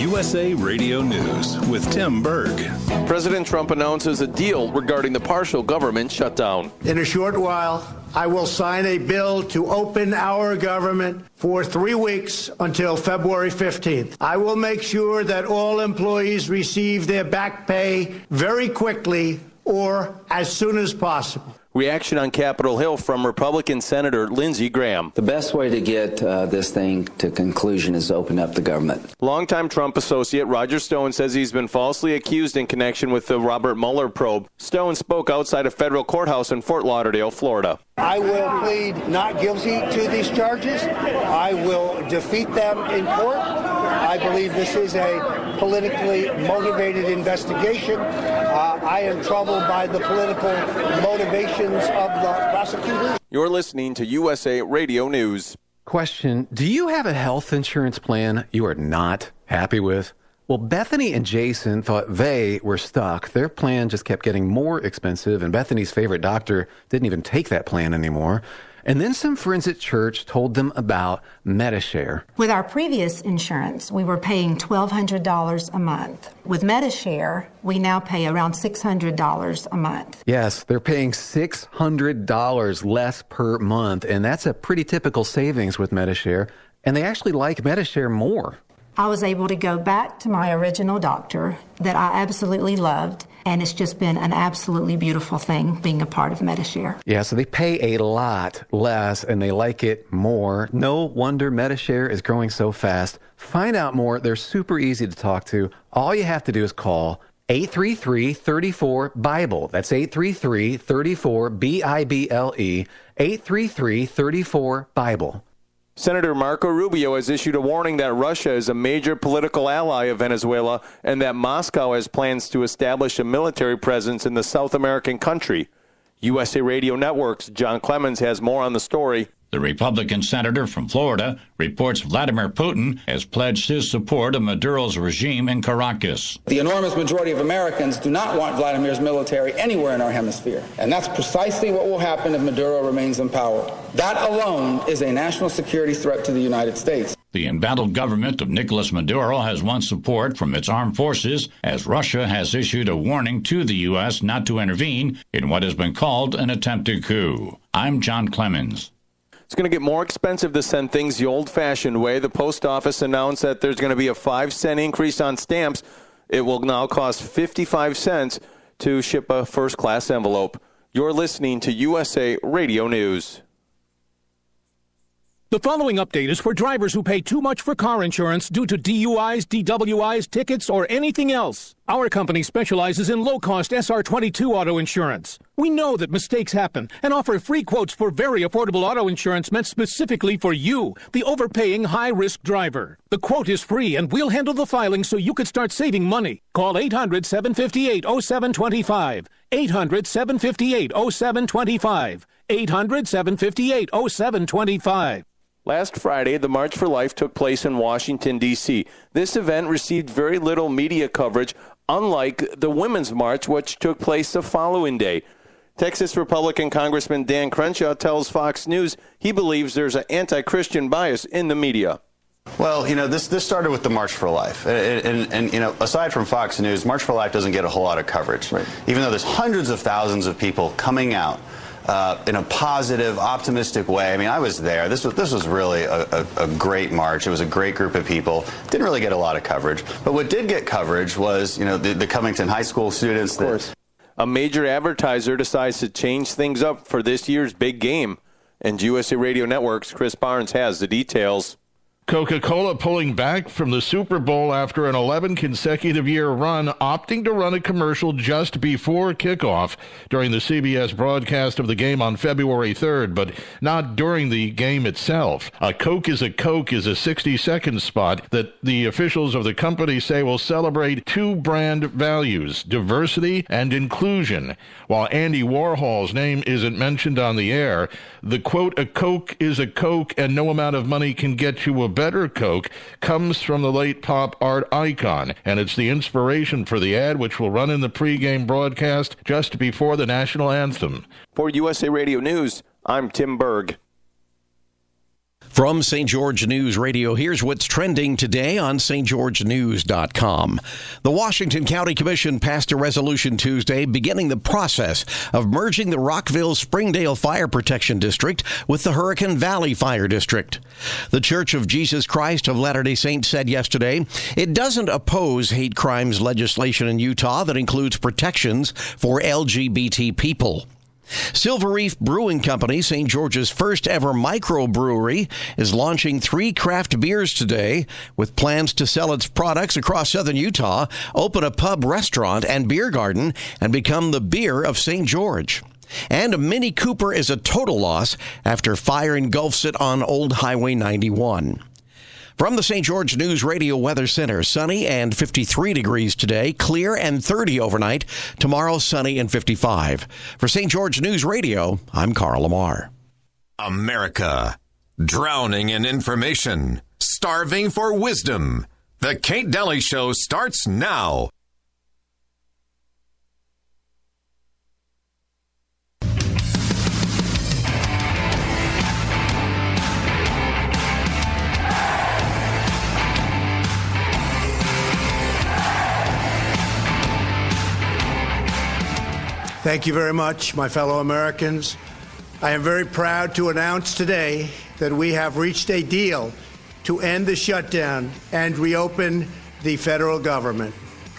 USA Radio News with Tim Berg. President Trump announces a deal regarding the partial government shutdown. In a short while, I will sign a bill to open our government for 3 weeks until February 15th. I will make sure that all employees receive their back pay very quickly or as soon as possible. Reaction on Capitol Hill from Republican Senator Lindsey Graham. The best way to get this thing to conclusion is to open up the government. Longtime Trump associate Roger Stone says he's been falsely accused in connection with the Robert Mueller probe. Stone spoke outside a federal courthouse in Fort Lauderdale, Florida. I will plead not guilty to these charges. I will defeat them in court. I believe this is a politically motivated investigation. I am troubled by the political motivations of the prosecutors. You're listening to USA Radio News. Question, do you have a health insurance plan you are not happy with? Well, Bethany and Jason thought they were stuck. Their plan just kept getting more expensive, and Bethany's favorite doctor didn't even take that plan anymore. And then some friends at church told them about Medi-Share. With our previous insurance, we were paying $1,200 a month. With Medi-Share, we now pay around $600 a month. Yes, they're paying $600 less per month, and that's a pretty typical savings with Medi-Share. And they actually like Medi-Share more. I was able to go back to my original doctor that I absolutely loved, and it's just been an absolutely beautiful thing being a part of Medi-Share. Yeah, so they pay a lot less, and they like it more. No wonder Medi-Share is growing so fast. Find out more. They're super easy to talk to. All you have to do is call 833-34-BIBLE. That's 833-34-BIBLE, 833-34-BIBLE. Senator Marco Rubio has issued a warning that Russia is a major political ally of Venezuela and that Moscow has plans to establish a military presence in the South American country. USA Radio Network's John Clemens has more on the story. The Republican senator from Florida reports Vladimir Putin has pledged his support of Maduro's regime in Caracas. The enormous majority of Americans do not want Vladimir's military anywhere in our hemisphere. And that's precisely what will happen if Maduro remains in power. That alone is a national security threat to the United States. The embattled government of Nicolas Maduro has won support from its armed forces as Russia has issued a warning to the U.S. not to intervene in what has been called an attempted coup. I'm John Clemens. It's going to get more expensive to send things the old-fashioned way. The post office announced that there's going to be a 5-cent increase on stamps. It will now cost 55 cents to ship a first-class envelope. You're listening to USA Radio News. The following update is for drivers who pay too much for car insurance due to DUIs, DWIs, tickets, or anything else. Our company specializes in low-cost SR22 auto insurance. We know that mistakes happen and offer free quotes for very affordable auto insurance meant specifically for you, the overpaying high-risk driver. The quote is free, and we'll handle the filing so you could start saving money. Call 800-758-0725. 800-758-0725. 800-758-0725. Last Friday, the March for Life took place in Washington, D.C. This event received very little media coverage, unlike the Women's March, which took place the following day. Texas Republican Congressman Dan Crenshaw tells Fox News he believes there's an anti-Christian bias in the media. Well, this started with the March for Life. And aside from Fox News, March for Life doesn't get a whole lot of coverage. Right. Even though there's hundreds of thousands of people coming out in a positive, optimistic way. I mean, I was there. This was really a great march. It was a great group of people. Didn't really get a lot of coverage. But what did get coverage was, the Covington High School students. Of course. A major advertiser decides to change things up for this year's big game. And USA Radio Network's Chris Barnes has the details. Coca-Cola pulling back from the Super Bowl after an 11 consecutive year run, opting to run a commercial just before kickoff during the CBS broadcast of the game on February 3rd, but not during the game itself. A Coke is a 60-second spot that the officials of the company say will celebrate two brand values, diversity and inclusion. While Andy Warhol's name isn't mentioned on the air, the quote, "A Coke is a Coke and no amount of money can get you a better Coke," comes from the late pop art icon, and it's the inspiration for the ad, which will run in the pregame broadcast just before the national anthem. For USA Radio News, I'm Tim Berg. From St. George News Radio, here's what's trending today on stgeorgenews.com. The Washington County Commission passed a resolution Tuesday beginning the process of merging the Rockville-Springdale Fire Protection District with the Hurricane Valley Fire District. The Church of Jesus Christ of Latter-day Saints said yesterday it doesn't oppose hate crimes legislation in Utah that includes protections for LGBT people. Silver Reef Brewing Company, St. George's first ever microbrewery, is launching 3 craft beers today with plans to sell its products across southern Utah, open a pub, restaurant, and beer garden, and become the beer of St. George. And a Mini Cooper is a total loss after fire engulfs it on Old Highway 91. From the St. George News Radio Weather Center, sunny and 53 degrees today, clear and 30 overnight. Tomorrow, sunny and 55. For St. George News Radio, I'm Carl Lamar. America, drowning in information, starving for wisdom. The Kate Daly Show starts now. Thank you very much, my fellow Americans. I am very proud to announce today that we have reached a deal to end the shutdown and reopen the federal government.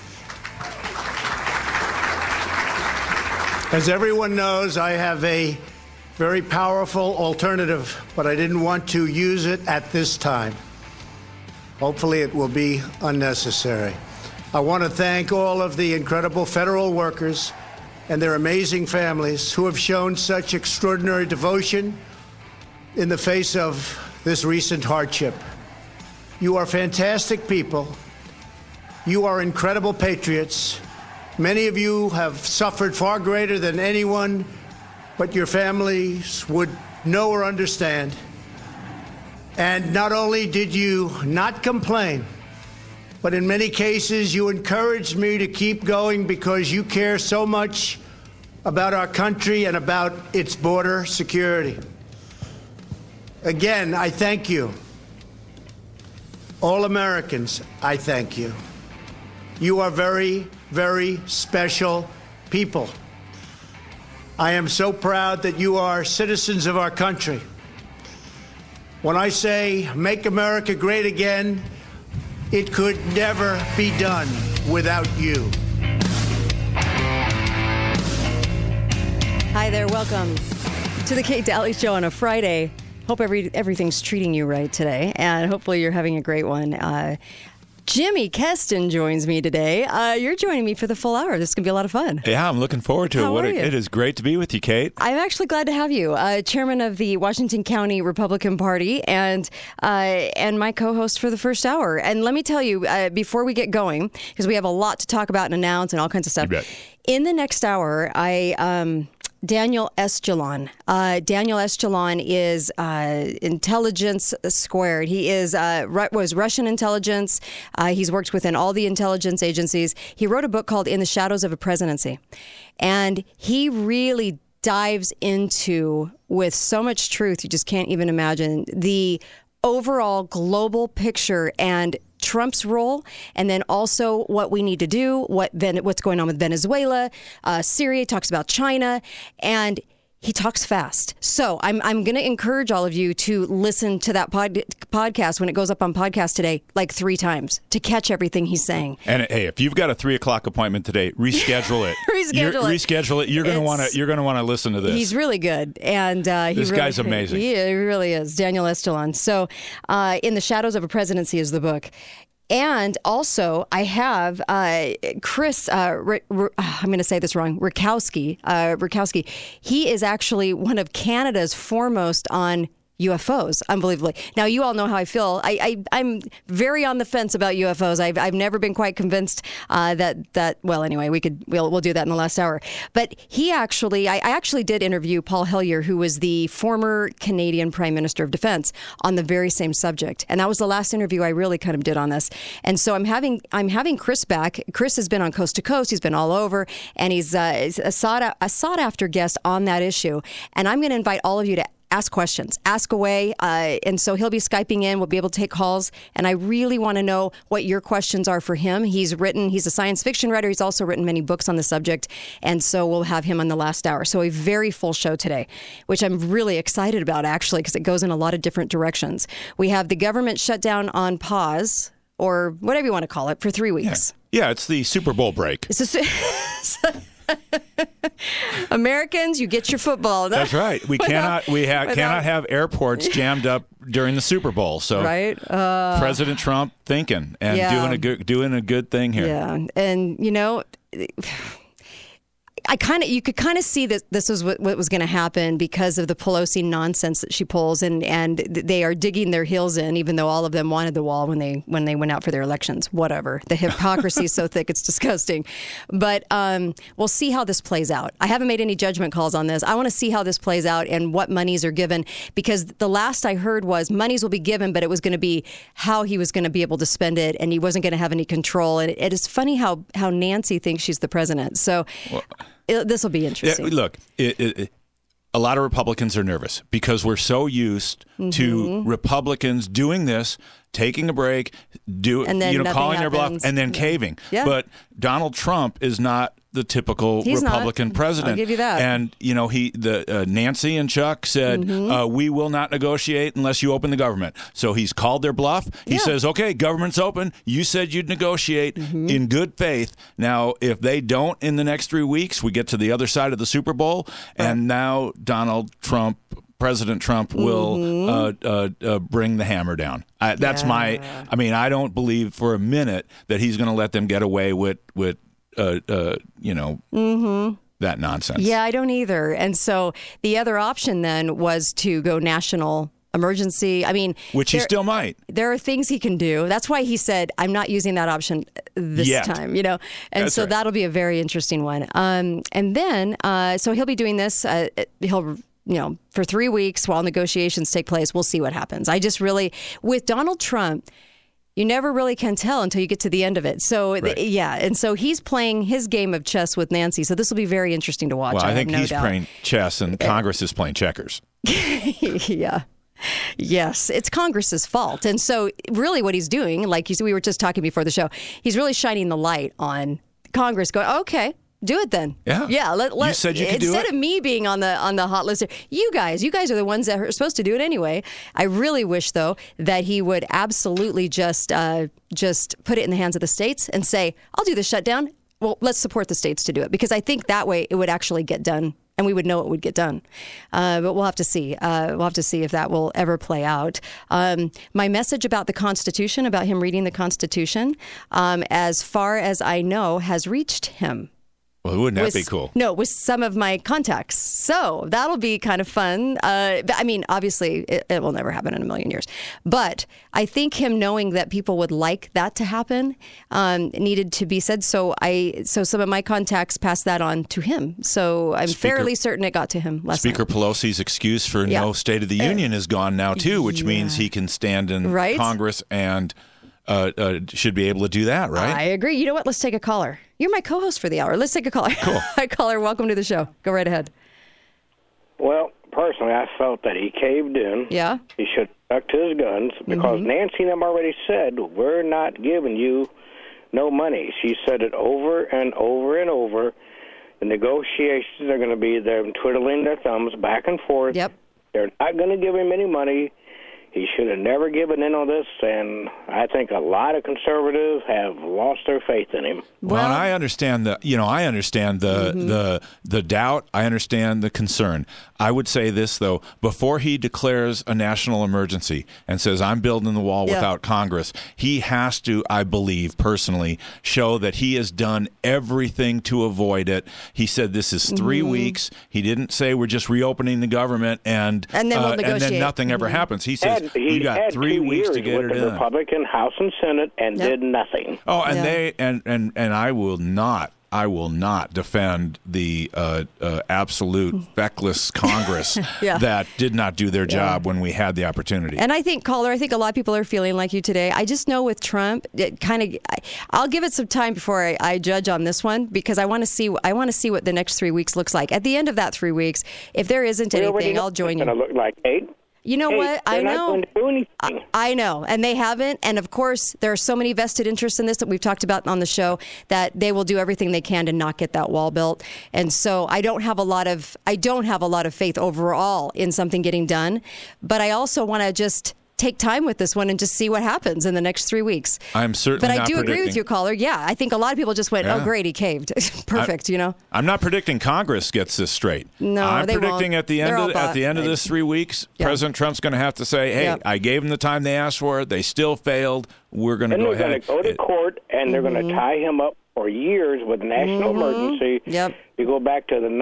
As everyone knows, I have a very powerful alternative, but I didn't want to use it at this time. Hopefully it will be unnecessary. I want to thank all of the incredible federal workers and their amazing families who have shown such extraordinary devotion in the face of this recent hardship. You are fantastic people. You are incredible patriots. Many of you have suffered far greater than anyone but your families would know or understand. And not only did you not complain, but in many cases, you encouraged me to keep going because you care so much about our country and about its border security. Again, I thank you. All Americans, I thank you. You are very, very special people. I am so proud that you are citizens of our country. When I say make America great again, it could never be done without you. Hi there, welcome to the Kate Daly Show on a Friday. Hope everything's treating you right today, and hopefully you're having a great one. Jimmy Keston joins me today. You're joining me for the full hour. This is going to be a lot of fun. Yeah, I'm looking forward to it. It is great to be with you, Kate. I'm actually glad to have you, chairman of the Washington County Republican Party and my co-host for the first hour. And let me tell you, before we get going, because we have a lot to talk about and announce and all kinds of stuff. You bet. In the next hour, Daniel Estulon. Daniel Estulon is intelligence squared. He was Russian intelligence. He's worked within all the intelligence agencies. He wrote a book called In the Shadows of a Presidency. And he really dives into, with so much truth, you just can't even imagine, the overall global picture and Trump's role, and then also what we need to do, what's going on with Venezuela, Syria. He talks about China, and he talks fast. So I'm going to encourage all of you to listen to that podcast when it goes up on podcast today, like 3 times to catch everything he's saying. And hey, if you've got a 3:00 appointment today, reschedule it. Reschedule it. You're going to want to listen to this. He's really good, and this guy's amazing. He really is. Daniel Estulon. So, In the Shadows of a Presidency is the book. And also, I have Chris, I'm going to say this wrong, Rakowski. He is actually one of Canada's foremost on UFOs, unbelievably. Now, you all know how I feel. I'm very on the fence about UFOs. I've never been quite convinced that. Well, anyway, we'll do that in the last hour. But I actually did interview Paul Hellyer, who was the former Canadian Prime Minister of Defense, on the very same subject, and that was the last interview I really kind of did on this. And so I'm having Chris back. Chris has been on Coast to Coast. He's been all over, and he's a sought after guest on that issue. And I'm going to invite all of you to ask questions, ask away. And so he'll be Skyping in. We'll be able to take calls. And I really want to know what your questions are for him. He's a science fiction writer. He's also written many books on the subject. And so we'll have him on the last hour. So a very full show today, which I'm really excited about, actually, because it goes in a lot of different directions. We have the government shutdown on pause, or whatever you want to call it, for 3 weeks. Yeah, it's the Super Bowl break. Americans, you get your football. That's right. We cannot have airports jammed up during the Super Bowl. So right? President Trump thinking and doing a good thing here. Yeah, and you could kind of see that this was what was going to happen because of the Pelosi nonsense that she pulls, and they are digging their heels in, even though all of them wanted the wall when they went out for their elections. Whatever. The hypocrisy is so thick, it's disgusting. But we'll see how this plays out. I haven't made any judgment calls on this. I want to see how this plays out and what monies are given, because the last I heard was monies will be given, but it was going to be how he was going to be able to spend it, and he wasn't going to have any control. And it is funny how Nancy thinks she's the president. So. Well, this will be interesting. Yeah, look, a lot of Republicans are nervous because we're so used to Republicans doing this, taking a break, calling their bluff, and then caving. Yeah. But Donald Trump is not the typical Republican president. I'll give you that. And Nancy and Chuck said, we will not negotiate unless you open the government. So he's called their bluff. He says, okay, government's open. You said you'd negotiate in good faith. Now, if they don't in the next 3 weeks, we get to the other side of the Super Bowl, and now President Trump will bring the hammer down. I don't believe for a minute that he's going to let them get away with that nonsense. Yeah, I don't either. And so the other option then was to go national emergency. I mean, which he still might. There are things he can do. That's why he said, I'm not using that option this time, And That's so right. that'll be a very interesting one. And then, so he'll be doing this. For 3 weeks while negotiations take place. We'll see what happens. I just really, with Donald Trump, you never really can tell until you get to the end of it. So, and so he's playing his game of chess with Nancy. So this will be very interesting to watch. Well, I think he's doubt. playing chess and Congress is playing checkers. Yeah. Yes, it's Congress's fault. And so really what he's doing, like we were just talking before the show, he's really shining the light on Congress going, okay, do it then. Yeah. You said you could do it. Instead of me being on the hot list, you guys are the ones that are supposed to do it anyway. I really wish, though, that he would absolutely just put it in the hands of the states and say, I'll do the shutdown. Well, let's support the states to do it, because I think that way it would actually get done. And we would know it would get done. But we'll have to see. We'll have to see if that will ever play out. My message about the Constitution, about him reading the Constitution, as far as I know, has reached him. Well, wouldn't that be cool? No, with some of my contacts. So that'll be kind of fun. But I mean, obviously, it will never happen in a million years. But I think him knowing that people would like that to happen needed to be said. So some of my contacts passed that on to him. So I'm fairly certain it got to him last Speaker night. Pelosi's excuse for no State of the Union is gone now, too, which means he can stand in Congress and should be able to do that, right? I agree. You know what? Let's take a caller. You're my co-host for the hour. Let's take a caller. Cool. Hi, caller. Welcome to the show. Go right ahead. Well, personally, I felt that he caved in. Yeah. He should have stuck to his guns because Nancy and them already said, we're not giving you no money. She said it over and over and over. The negotiations are going to be them twiddling their thumbs back and forth. Yep. They're not going to give him any money. He should have never given in on this, and I think a lot of conservatives have lost their faith in him. Well, and I understand the doubt. I understand the concern. I would say this, though, before he declares a national emergency and says, I'm building the wall without Congress, he has to, I believe, personally, show that he has done everything to avoid it. He said this is 3 weeks. He didn't say we're just reopening the government and then we'll negotiate. And then nothing ever happens. He says we got 3 weeks to get it in. The in. Republican House and Senate and did nothing. Oh, and they and I will not I will not defend the absolute feckless Congress that did not do their job when we had the opportunity. And I think, caller, I think a lot of people are feeling like you today. I just know with Trump, I'll give it some time before I judge on this one, because I want to see what the next 3 weeks looks like. At the end of that 3 weeks, if there isn't anything, I'll join you. It's going to look like 8. You know what? I know. I know. And they haven't. And of course, there are so many vested interests in this that we've talked about on the show that they will do everything they can to not get that wall built. And so I don't have a lot of faith overall in something getting done. But I also want to just take time with this one and just see what happens in the next 3 weeks. I'm certainly But I do agree with you, caller. Yeah, I think a lot of people just went, oh, great, he caved. Perfect, I'm not predicting Congress gets this straight. No, I'm they predicting won't. at the end of this 3 weeks, President Trump's going to have to say, hey, I gave them the time they asked for. They still failed. We're going to go ahead. They're going to go to court, and they're going to tie him up for years with national emergency. Yep. You go back to the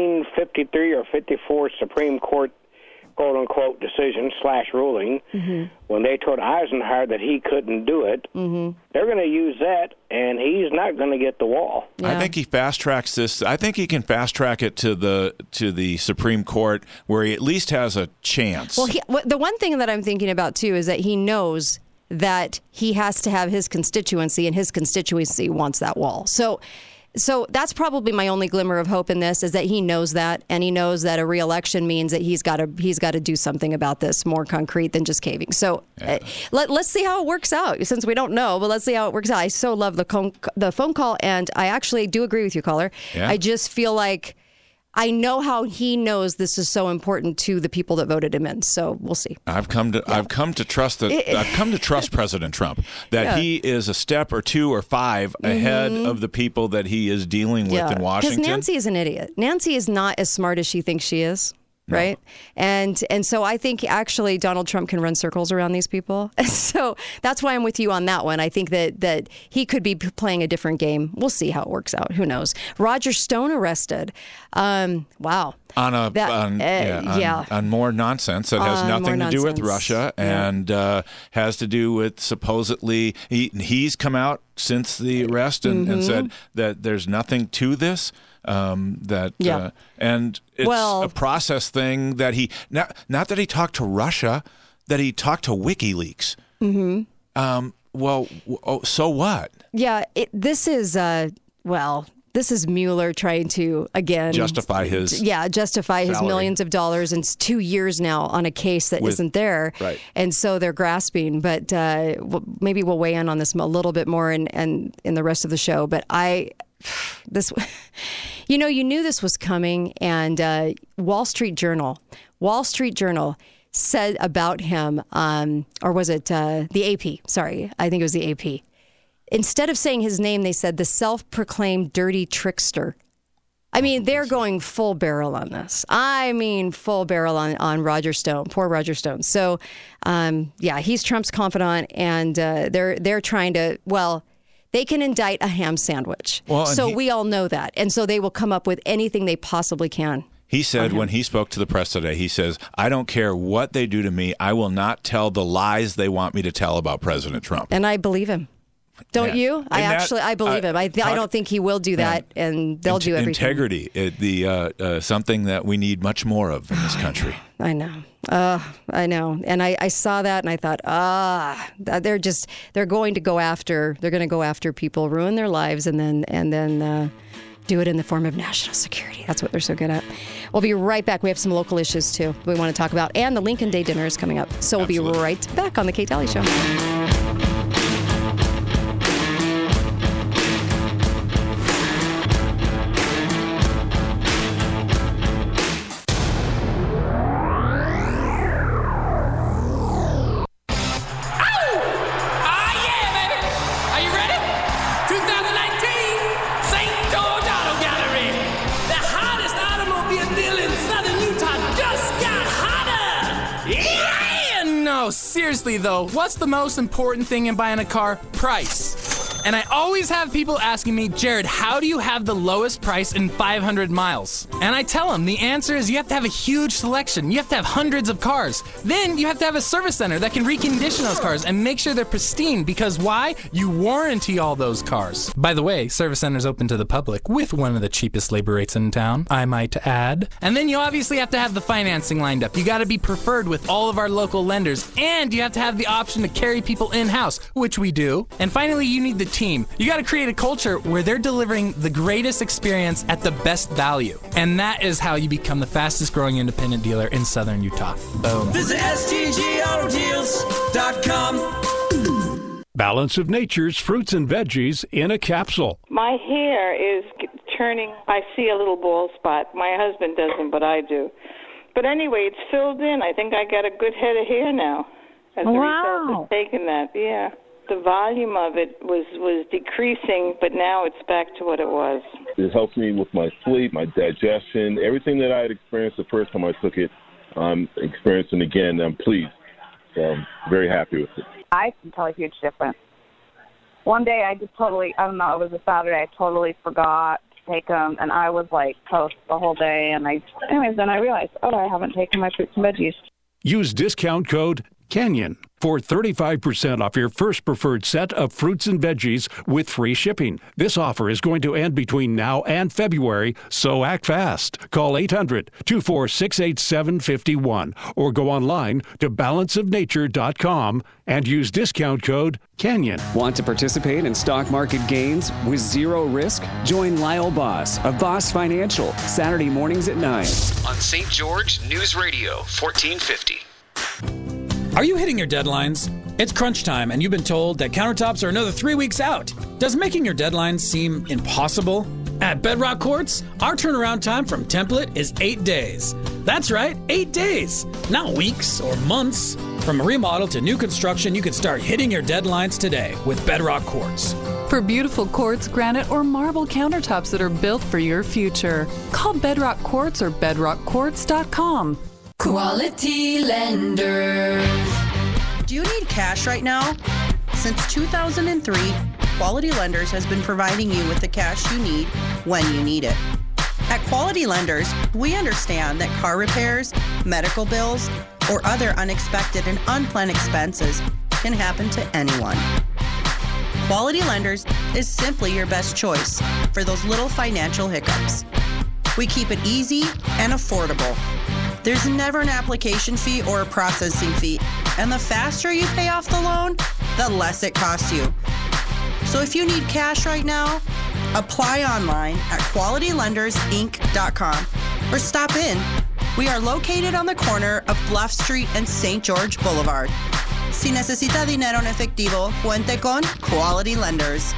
1953 or 54 Supreme Court quote-unquote decision/ruling, when they told Eisenhower that he couldn't do it, they're going to use that, and he's not going to get the wall. I think he fast-tracks this. I think he can fast-track it to the Supreme Court, where he at least has a chance. Well, the one thing that I'm thinking about, too, is that he knows that he has to have his constituency, and his constituency wants that wall. So that's probably my only glimmer of hope in this, is that he knows that, and he knows that a re-election means that he's got to do something about this more concrete than just caving. So let's see how it works out, since we don't know, but let's see how it works out. I so love the phone call, and I actually do agree with you, caller. Yeah. I just feel like I know how he knows this is so important to the people that voted him in. So we'll see. I've come to trust President Trump, that he is a step or 2 or 5 ahead of the people that he is dealing with in Washington. Because Nancy is an idiot. Nancy is not as smart as she thinks she is. Right. And so I think actually Donald Trump can run circles around these people. So that's why I'm with you on that one. I think that he could be playing a different game. We'll see how it works out. Who knows? Roger Stone arrested. Wow. On more nonsense that has nothing to do with Russia and has to do with supposedly he's come out since the arrest and said that there's nothing to this. And it's a process thing that he not that he talked to Russia, that he talked to WikiLeaks. So what? Yeah, this is Mueller trying to again justify his millions of dollars in 2 years now on a case that isn't there, right? And so they're grasping. But maybe we'll weigh in on this a little bit more and in the rest of the show. But you knew this was coming, and Wall Street Journal said about him, or was it the AP? Sorry, I think it was the AP. Instead of saying his name, they said the self-proclaimed dirty trickster. I mean, they're going full barrel on this. I mean, full barrel on Roger Stone, poor Roger Stone. So, he's Trump's confidant, and they're trying to, they can indict a ham sandwich. We all know that. And so they will come up with anything they possibly can. He said when he spoke to the press today, he says, I don't care what they do to me. I will not tell the lies they want me to tell about President Trump. And I believe him. Don't you? I believe him. I don't think he will do that, and they'll do everything. Integrity, something that we need much more of in this country. I know. I know. And I saw that, and I thought, they're going to go after people, ruin their lives, and then do it in the form of national security. That's what they're so good at. We'll be right back. We have some local issues, too, we want to talk about, and the Lincoln Day dinner is coming up. So we'll be right back on The Kate Daly Show. Seriously though, what's the most important thing in buying a car? Price. And I always have people asking me, Jared, how do you have the lowest price in 500 miles? And I tell them the answer is you have to have a huge selection. You have to have hundreds of cars. Then you have to have a service center that can recondition those cars and make sure they're pristine. Because why? You warranty all those cars. By the way, service centers open to the public with one of the cheapest labor rates in town, I might add. And then you obviously have to have the financing lined up. You got to be preferred with all of our local lenders. And you have to have the option to carry people in-house, which we do. And finally, you need the team. You got to create a culture where they're delivering the greatest experience at the best value. And that is how you become the fastest growing independent dealer in Southern Utah. Boom. Visit STGAutoDeals.com. Balance of Nature's fruits and veggies in a capsule. My hair is turning. I see a little bald spot. My husband doesn't, but I do. But anyway, it's filled in. I think I got a good head of hair now. As a result of taking that, yeah. The volume of it was decreasing, but now it's back to what it was. It helps me with my sleep, my digestion, everything that I had experienced the first time I took it, I'm experiencing again. I'm pleased. So I'm very happy with it. I can tell a huge difference. One day I just totally, I don't know, it was a Saturday, I totally forgot to take them, and I was like toast the whole day. And then I realized, I haven't taken my fruits and veggies. Use discount code Canyon for 35% off your first preferred set of fruits and veggies with free shipping. This offer is going to end between now and February, so act fast. Call 800-246-8751 or go online to balanceofnature.com and use discount code Canyon. Want to participate in stock market gains with zero risk? Join Lyle Boss of Boss Financial, Saturday mornings at 9. On St. George News Radio, 1450. Are you hitting your deadlines? It's crunch time, and you've been told that countertops are another 3 weeks out. Does making your deadlines seem impossible? At Bedrock Quartz, our turnaround time from template is 8 days. That's right, 8 days, not weeks or months. From remodel to new construction, you can start hitting your deadlines today with Bedrock Quartz. For beautiful quartz, granite, or marble countertops that are built for your future, call Bedrock Quartz or bedrockquartz.com. Quality Lender. Do you need cash right now? Since 2003, Quality Lenders has been providing you with the cash you need when you need it. At Quality Lenders, we understand that car repairs, medical bills, or other unexpected and unplanned expenses can happen to anyone. Quality Lenders is simply your best choice for those little financial hiccups. We keep it easy and affordable. There's never an application fee or a processing fee, and the faster you pay off the loan, the less it costs you. So if you need cash right now, apply online at qualitylendersinc.com or stop in. We are located on the corner of Bluff Street and St. George Boulevard. Si necesita dinero en efectivo, cuente con Quality Lenders.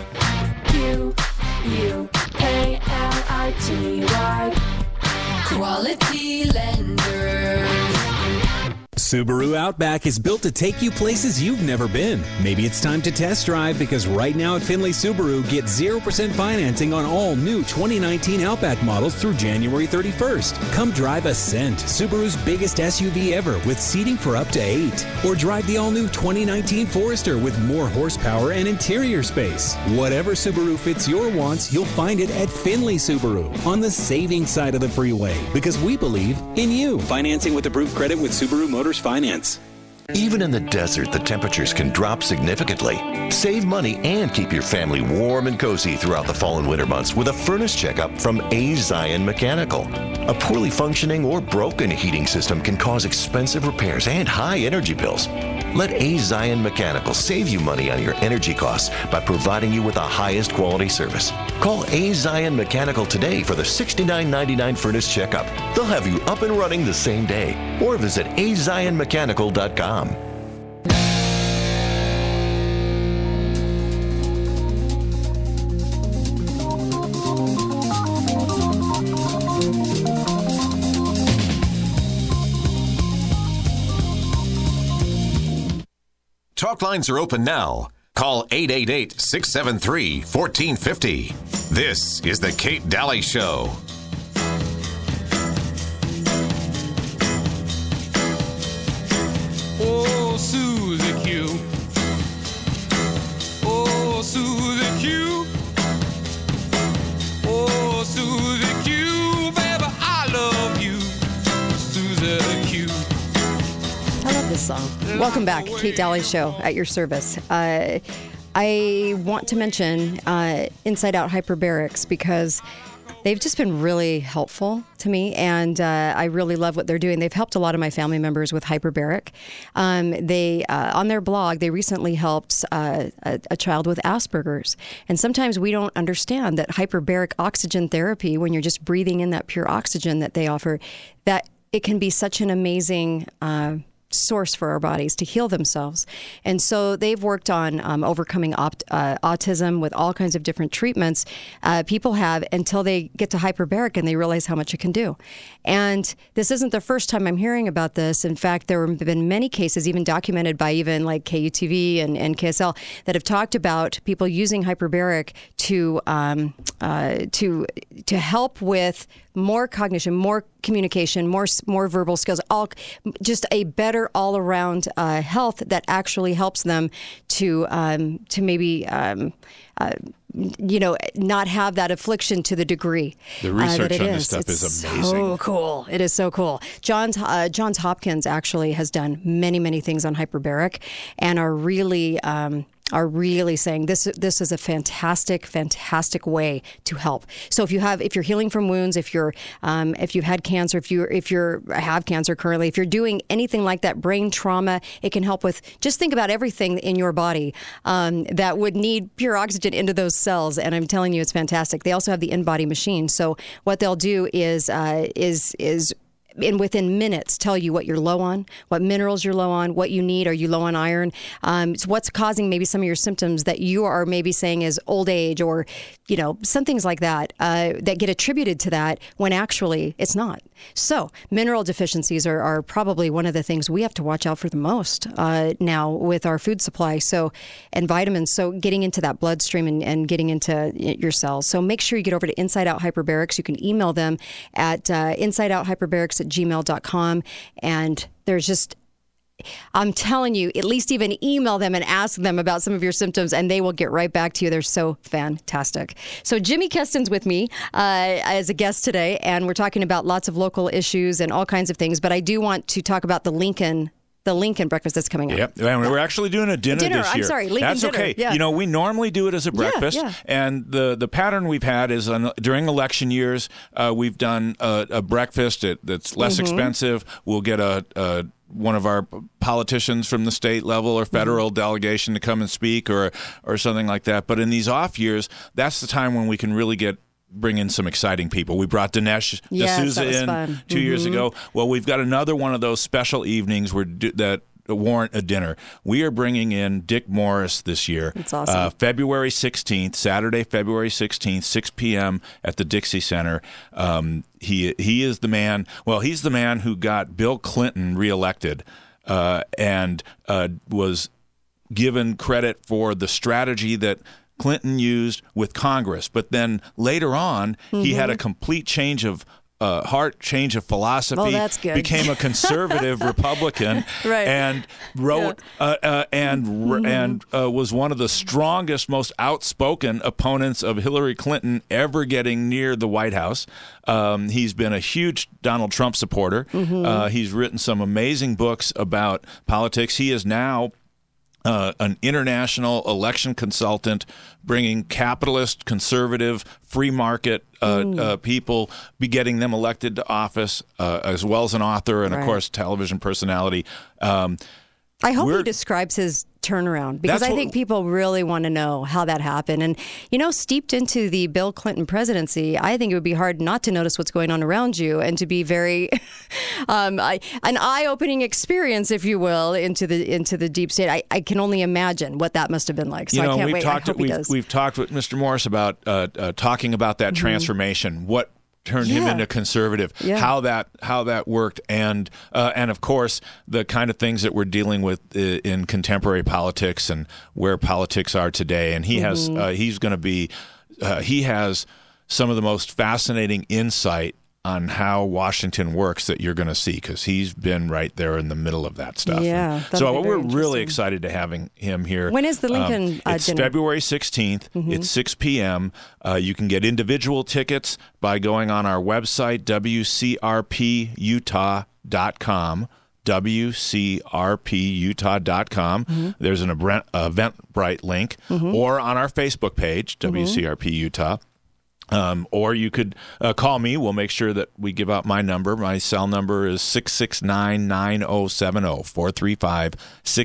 Quality Quality Lenders. Subaru Outback is built to take you places you've never been. Maybe it's time to test drive, because right now at Findlay Subaru, get 0% financing on all new 2019 Outback models through January 31st. Come drive Ascent, Subaru's biggest SUV ever, with seating for up to 8. Or drive the all-new 2019 Forester with more horsepower and interior space. Whatever Subaru fits your wants, you'll find it at Findlay Subaru, on the saving side of the freeway, because we believe in you. Financing with approved credit with Subaru Motors Finance. Even in the desert, the temperatures can drop significantly. Save money and keep your family warm and cozy throughout the fall and winter months with a furnace checkup from A. Zion Mechanical. A poorly functioning or broken heating system can cause expensive repairs and high energy bills. Let A. Zion Mechanical save you money on your energy costs by providing you with the highest quality service. Call A. Zion Mechanical today for the $69.99 furnace checkup. They'll have you up and running the same day. Or visit azionmechanical.com. Talk lines are open now. Call 888-673-1450. This is The Kate Daly Show. Oh, Susie Q. Oh, Susie song. Welcome back. Kate Daly Show at your service. I want to mention Inside Out Hyperbarics because they've just been really helpful to me, and I really love what they're doing. They've helped a lot of my family members with hyperbaric. They on their blog, they recently helped a child with Asperger's. And sometimes we don't understand that hyperbaric oxygen therapy, when you're just breathing in that pure oxygen that they offer, that it can be such an amazing source for our bodies to heal themselves. And so they've worked on overcoming autism with all kinds of different treatments people have until they get to hyperbaric and they realize how much it can do. And this isn't the first time I'm hearing about this. In fact, there have been many cases, even documented by even like KUTV and KSL, that have talked about people using hyperbaric to help with more cognition, more communication, more verbal skills, just a better all-around health that actually helps them to maybe not have that affliction to the degree the research that it on is. this stuff It's is amazing. So cool. It is so cool. Johns Hopkins actually has done many, many things on hyperbaric and are really saying this is a fantastic way to help. So if you're healing from wounds, if you've had cancer, if you have cancer currently, if you're doing anything like that, brain trauma, it can help with, just think about everything in your body that would need pure oxygen into those cells. And I'm telling you, it's fantastic. They also have the in-body machine. So what they'll do is and within minutes tell you what you're low on, what minerals you're low on, what you need. Are you low on iron? So what's causing maybe some of your symptoms that you are maybe saying is old age or, some things like that that get attributed to that when actually it's not. So mineral deficiencies are probably one of the things we have to watch out for the most now with our food supply. And vitamins. So getting into that bloodstream and getting into your cells. So make sure you get over to Inside Out Hyperbarics. You can email them at insideouthyperbarics@gmail.com. And there's just, I'm telling you, at least even email them and ask them about some of your symptoms, and they will get right back to you. They're so fantastic. So Jimmy Keston's with me as a guest today, and we're talking about lots of local issues and all kinds of things. But I do want to talk about the Lincoln breakfast that's coming up. Yep, and we're actually doing a dinner this year. I'm sorry, Lincoln That's dinner. okay. Yeah. We normally do it as a breakfast, yeah. and the pattern we've had is during election years, we've done a breakfast that's less expensive. We'll get one of our politicians from the state level or federal delegation to come and speak or something like that. But in these off years, that's the time when we can really bring in some exciting people. We brought Dinesh D'Souza in 2 years ago. Well, we've got another one of those special evenings that warrant a dinner. We are bringing in Dick Morris this year. That's awesome. February 16th, Saturday, February 16th, 6 p.m. at the Dixie Center. He is the man. Well, he's the man who got Bill Clinton reelected and was given credit for the strategy that Clinton used with Congress. But then later on, he had a complete change of change of philosophy. Oh, that's good. Became a conservative Republican, right. and wrote and was one of the strongest, most outspoken opponents of Hillary Clinton ever getting near the White House. He's been a huge Donald Trump supporter. He's written some amazing books about politics. He is now an international election consultant, bringing capitalist, conservative, free market people, getting them elected to office, as well as an author and, of course, television personality. I hope he describes his turnaround, because I think people really want to know how that happened. And, steeped into the Bill Clinton presidency, I think it would be hard not to notice what's going on around you and to be very an eye-opening experience, if you will, into the deep state. I can only imagine what that must have been like. So I can't wait. We've talked with Mr. Morris about talking about that transformation. What turned him into conservative, how that worked, and of course the kind of things that we're dealing with in contemporary politics and where politics are today. And he has he has some of the most fascinating insight on how Washington works that you're going to see, because he's been right there in the middle of that stuff. Yeah, so we're really excited to having him here. When is the Lincoln It's dinner? February 16th. It's 6 p.m. You can get individual tickets by going on our website, WCRPutah.com. wcrputah.com. There's an Eventbrite link, or on our Facebook page, WCRP Utah. Or you could call me. We'll make sure that we give out my number. My cell number is 669-9070,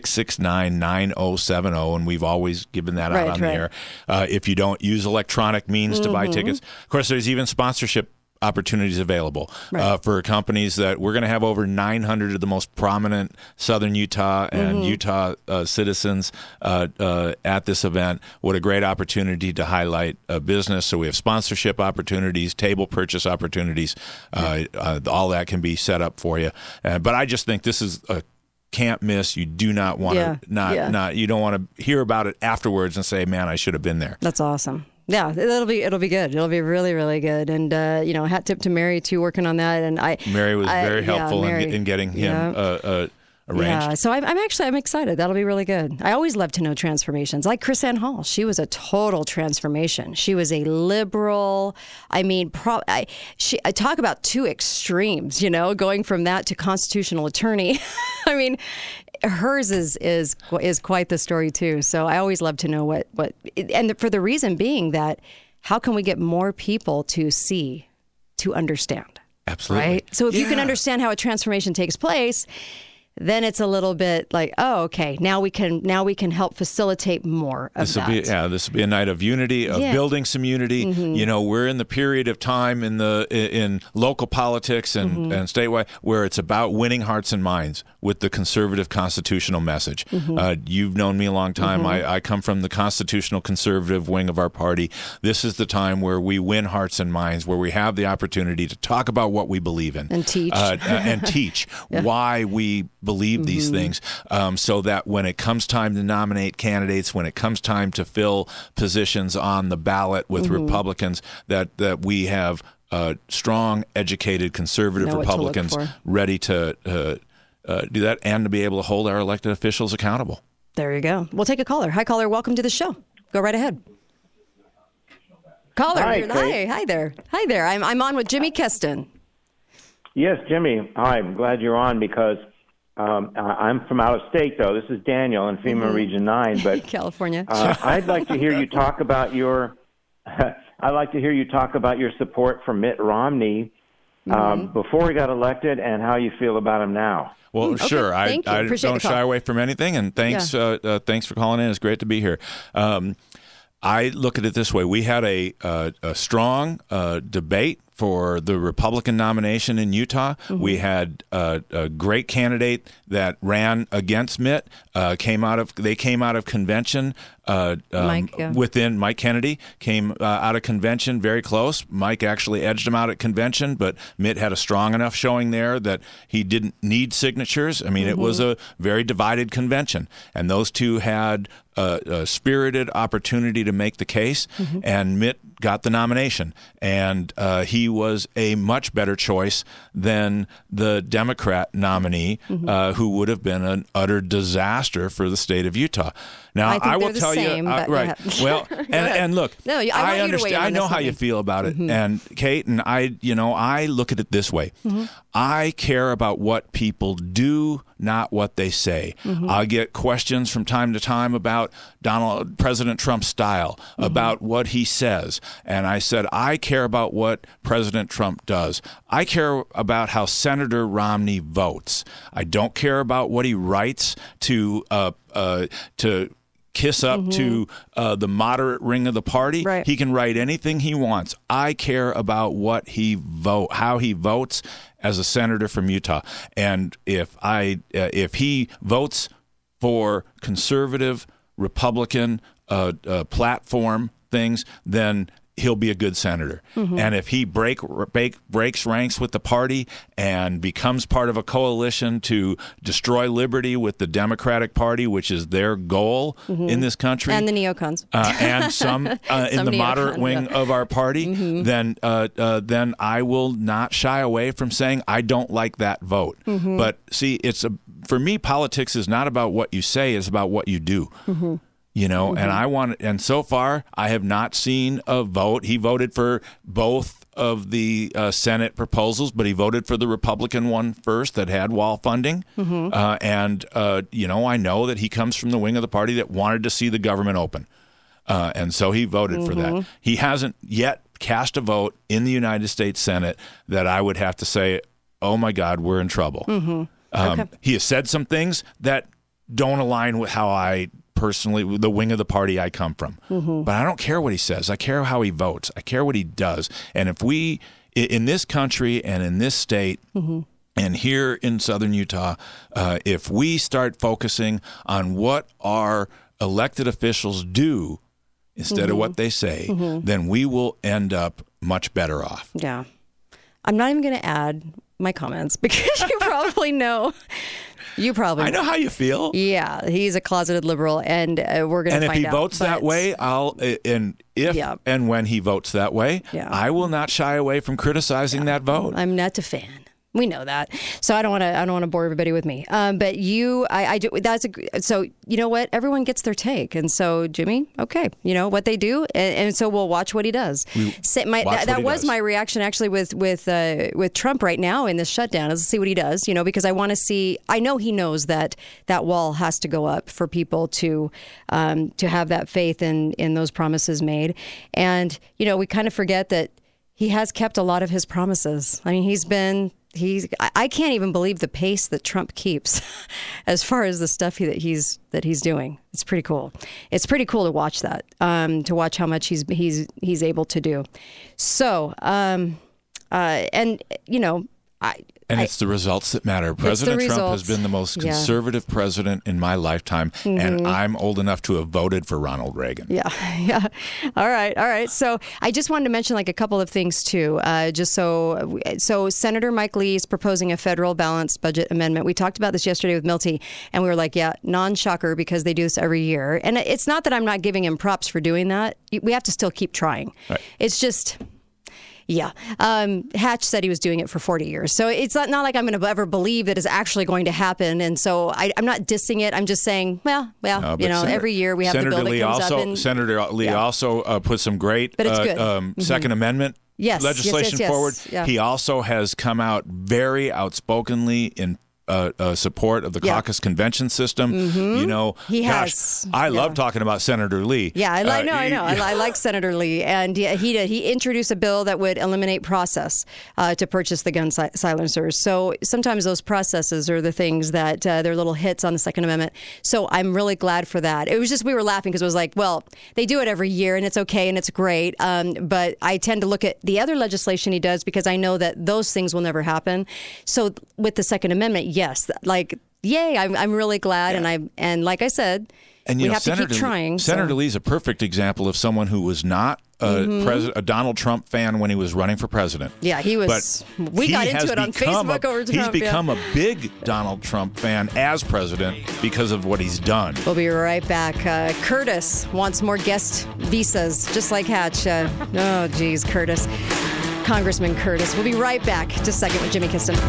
435-669-9070, and we've always given that out on the air. If you don't use electronic means to buy tickets. Of course, there's even sponsorship opportunities available for companies that we're going to have over 900 of the most prominent Southern Utah and Utah citizens at this event. What a great opportunity to highlight a business. So we have sponsorship opportunities, table purchase opportunities. All that can be set up for you. But I just think this is a can't miss. You do not want to you don't want to hear about it afterwards and say, man, I should have been there. That's awesome. Yeah, it'll be good. It'll be really, really good. And hat tip to Mary too, working on that. And Mary was very helpful in getting him arranged. Yeah, so I'm excited. That'll be really good. I always love to know transformations. Like KrisAnne Hall, she was a total transformation. She was a liberal. I mean, I talk about two extremes. Going from that to constitutional attorney. I mean, hers is quite the story too. So I always love to know what and for the reason being that how can we get more people to see, to understand? Absolutely. Right. So if you can understand how a transformation takes place, then it's a little bit like, oh, okay, now we can help facilitate more of that. This will be a night of unity, of building some unity. We're in the period of time in local politics and statewide where it's about winning hearts and minds with the conservative constitutional message. You've known me a long time. I come from the constitutional conservative wing of our party. This is the time where we win hearts and minds, where we have the opportunity to talk about what we believe in and teach why we believe these things, so that when it comes time to nominate candidates, when it comes time to fill positions on the ballot with Republicans, that we have strong, educated, conservative Republicans ready to do that and to be able to hold our elected officials accountable. There you go. We'll take a caller. Hi, caller. Welcome to the show. Go right ahead. Caller. Hi there. Hi there. I'm on with Jimmy Keston. Yes, Jimmy. Hi. I'm glad you're on because I'm from out of state, though. This is Daniel in FEMA Region 9, but California. I'd like to hear you talk about your. I'd like to hear you talk about your support for Mitt Romney before he got elected, and how you feel about him now. Well, sure. I don't shy away from anything, and thanks for calling in. It's great to be here. I look at it this way: we had a strong debate for the Republican nomination in Utah. We had a great candidate that ran against Mitt. Came out of convention. Within Mike Kennedy came out of convention very close. Mike actually edged him out at convention, but Mitt had a strong enough showing there that he didn't need signatures. I mean, it was a very divided convention, and those two had a spirited opportunity to make the case, and Mitt got the nomination, and he was a much better choice than the Democrat nominee, who would have been an utter disaster for the state of Utah. Now, I will tell you, right? Well, and look, I understand. I know how you feel about it, and Kate and I look at it this way: I care about what people do, not what they say. I get questions from time to time about President Trump's style, about what he says, and I said I care about what President Trump does. I care about how Senator Romney votes. I don't care about what he writes to kiss up to the moderate ring of the party. Right. He can write anything he wants. I care about how he votes as a senator from Utah. And if he votes for conservative Republican platform things, then he'll be a good senator. And if he breaks ranks with the party and becomes part of a coalition to destroy liberty with the Democratic Party, which is their goal in this country, and the neocons, and some in the moderate wing of our party, then I will not shy away from saying I don't like that vote. But see, for me, politics is not about what you say; it's about what you do. And so far I have not seen a vote. He voted for both of the Senate proposals, but he voted for the Republican one first that had wall funding. Mm-hmm. I know that he comes from the wing of the party that wanted to see the government open. And so he voted for that. He hasn't yet cast a vote in the United States Senate that I would have to say, oh, my God, we're in trouble. Okay. He has said some things that don't align with how I personally, the wing of the party I come from. But I don't care what he says. I care how he votes. I care what he does. And if we, in this country and in this state, and here in southern Utah, if we start focusing on what our elected officials do instead of what they say, then we will end up much better off. Yeah. I'm not even going to add my comments because you probably know. You probably I know how you feel. Yeah, he's a closeted liberal, and we're going to find out. And if he votes that way, and when he votes that way, I will not shy away from criticizing that vote. I'm not a fan. We know that, so I don't want to bore everybody with me. But I do. So you know what? Everyone gets their take, and so Jimmy, okay, you know what they do, and so we'll watch what he does. That was my reaction actually with Trump right now in this shutdown. Is to see what he does, because I want to see. I know he knows that wall has to go up for people to have that faith in those promises made, and we kind of forget that he has kept a lot of his promises. I mean, I can't even believe the pace that Trump keeps as far as the stuff that he's doing. It's pretty cool. It's pretty cool to watch that, to watch how much he's able to do. So, it's the results that matter. President Trump has been the most conservative president in my lifetime, and I'm old enough to have voted for Ronald Reagan. Yeah. All right. So I just wanted to mention a couple of things too. So Senator Mike Lee is proposing a federal balanced budget amendment. We talked about this yesterday with Milty, and we were like, non-shocker because they do this every year. And it's not that I'm not giving him props for doing that. We have to still keep trying. Right. It's just. Yeah. Hatch said he was doing it for 40 years. So it's not like I'm going to ever believe that it's actually going to happen. And so I'm not dissing it. I'm just saying, every year we have the bill that comes up. Senator Lee also put some great Second Amendment legislation forward. Yeah. He also has come out very outspokenly in support of the caucus convention system. He has. I love talking about Senator Lee. Yeah, I know. I like Senator Lee, and he introduced a bill that would eliminate process to purchase the gun silencers. So sometimes those processes are the things that they're little hits on the Second Amendment. So I'm really glad for that. It was just we were laughing because it was like, well, they do it every year, and it's okay and it's great. But I tend to look at the other legislation he does because I know that those things will never happen. So with the Second Amendment, yes, yay! I'm really glad, and like I said, we have to keep trying. Senator Lee's a perfect example of someone who was not a Donald Trump fan when he was running for president. Yeah, he was. But we got into it on Facebook over Trump. He's become a big Donald Trump fan as president because of what he's done. We'll be right back. Curtis wants more guest visas, just like Hatch. Oh, geez, Curtis. Congressman Curtis. We'll be right back. Just a second with Jimmy Kiston.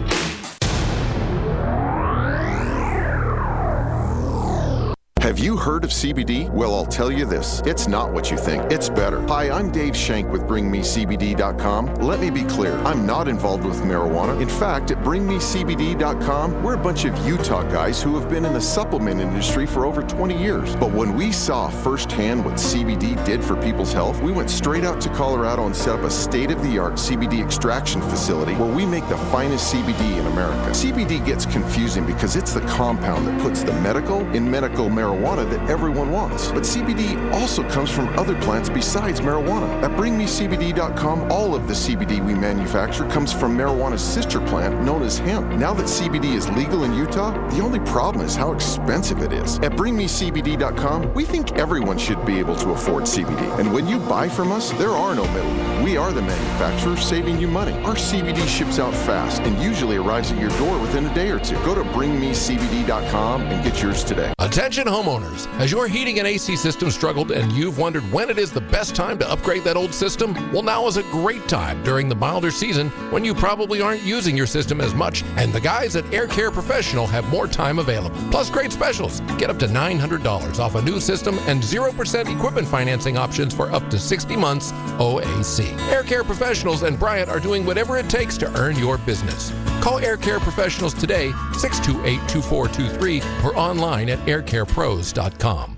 Have you heard of CBD? Well, I'll tell you this. It's not what you think. It's better. Hi, I'm Dave Shank with BringMeCBD.com. Let me be clear. I'm not involved with marijuana. In fact, at BringMeCBD.com, we're a bunch of Utah guys who have been in the supplement industry for over 20 years. But when we saw firsthand what CBD did for people's health, we went straight out to Colorado and set up a state-of-the-art CBD extraction facility where we make the finest CBD in America. CBD gets confusing because it's the compound that puts the medical in medical marijuana that everyone wants. But CBD also comes from other plants besides marijuana. At BringMeCBD.com, all of the CBD we manufacture comes from marijuana's sister plant known as hemp. Now that CBD is legal in Utah, the only problem is how expensive it is. At BringMeCBD.com, we think everyone should be able to afford CBD. And when you buy from us, there are no middlemen. We are the manufacturer, saving you money. Our CBD ships out fast and usually arrives at your door within a day or two. Go to BringMeCBD.com and get yours today. Attention homeowners, has your heating and AC system struggled and you've wondered when it is the best time to upgrade that old system? Well, now is a great time during the milder season when you probably aren't using your system as much, and the guys at Air Care Professional have more time available. Plus great specials. Get up to $900 off a new system and 0% equipment financing options for up to 60 months Air Care Professionals and Bryant are doing whatever it takes to earn your business. Call Air Care Professionals today, 628-2423, or online at aircarepros.com.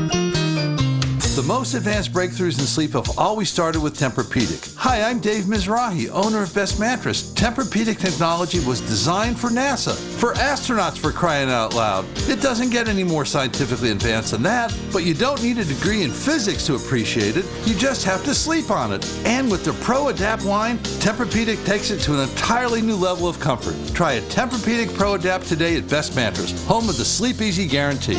The most advanced breakthroughs in sleep have always started with Tempur-Pedic. Hi, I'm Dave Mizrahi, owner of Best Mattress. Tempur-Pedic technology was designed for NASA, for astronauts, for crying out loud. It doesn't get any more scientifically advanced than that, but you don't need a degree in physics to appreciate it. You just have to sleep on it. And with the Pro Adapt line, Tempur-Pedic takes it to an entirely new level of comfort. Try a Tempur-Pedic Pro Adapt today at Best Mattress, home of the Sleep Easy Guarantee.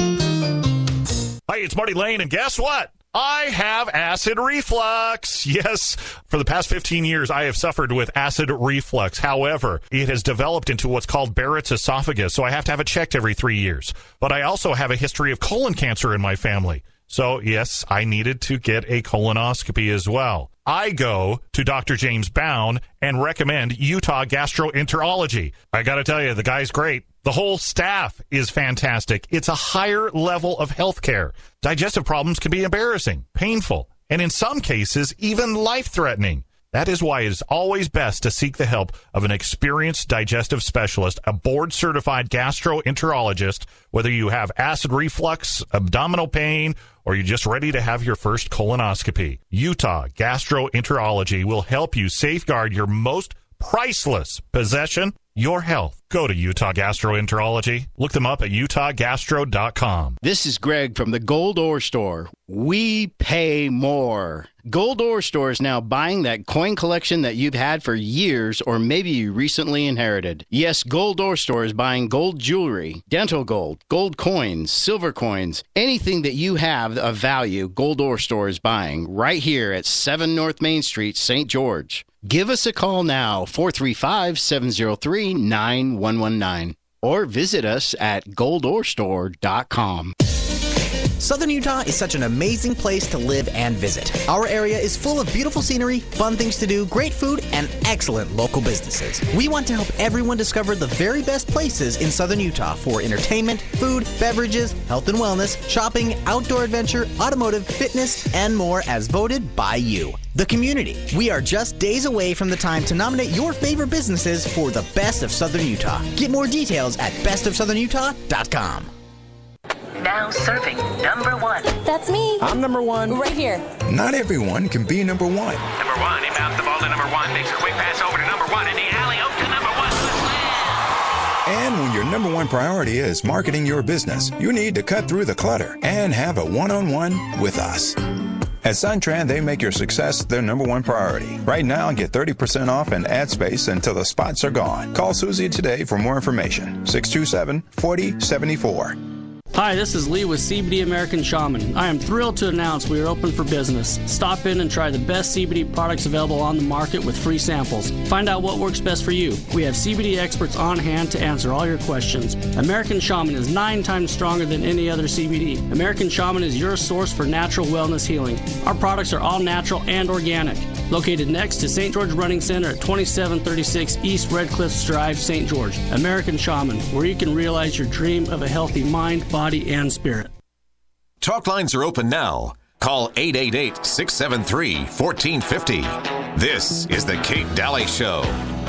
Hi, it's Marty Lane, and guess what? I have acid reflux. Yes, for the past 15 years, I have suffered with acid reflux. However, it has developed into what's called Barrett's esophagus, so I have to have it checked every 3 years. But I also have a history of colon cancer in my family. So, yes, I needed to get a colonoscopy as well. I go to Dr. James Bown and recommend Utah Gastroenterology. I got to tell you, the guy's great. The whole staff is fantastic. It's a higher level of health care. Digestive problems can be embarrassing, painful, and in some cases, even life-threatening. That is why it is always best to seek the help of an experienced digestive specialist, a board-certified gastroenterologist, whether you have acid reflux, abdominal pain, or you're just ready to have your first colonoscopy. Utah Gastroenterology will help you safeguard your most priceless possession, your health. Go to Utah Gastroenterology. Look them up at utahgastro.com. This is Greg from the Gold Ore Store. We pay more. Gold Ore Store is now buying that coin collection that you've had for years or maybe you recently inherited. Yes, Gold Ore Store is buying gold jewelry, dental gold, gold coins, silver coins, anything that you have of value, Gold Ore Store is buying right here at 7 North Main Street, St. George. Give us a call now, 435-703-9119, or visit us at goldorestore.com. Southern Utah is such an amazing place to live and visit. Our area is full of beautiful scenery, fun things to do, great food, and excellent local businesses. We want to help everyone discover the very best places in Southern Utah for entertainment, food, beverages, health and wellness, shopping, outdoor adventure, automotive, fitness, and more as voted by you, the community. We are just days away from the time to nominate your favorite businesses for the Best of Southern Utah. Get more details at bestofsouthernutah.com. Now serving number one. That's me. I'm number one. Right here. Not everyone can be number one. Number one, inbounds the ball to number one, makes a quick pass over to number one, in the alley, up to number one. And when your number one priority is marketing your business, you need to cut through the clutter and have a one-on-one with us. At Suntran, they make your success their number one priority. Right now, get 30% off and ad space until the spots are gone. Call Susie today for more information. 627-4074. Hi, this is Lee with CBD American Shaman. I am thrilled to announce we are open for business. Stop in and try the best CBD products available on the market with free samples. Find out what works best for you. We have CBD experts on hand to answer all your questions. American Shaman is 9 times stronger than any other CBD. American Shaman is your source for natural wellness healing. Our products are all natural and organic. Located next to St. George Running Center at 2736 East Red Cliffs Drive, St. George. American Shaman, where you can realize your dream of a healthy mind, body, and spirit. Talk lines are open now. Call 888-673-1450. This is the Kate Daly Show.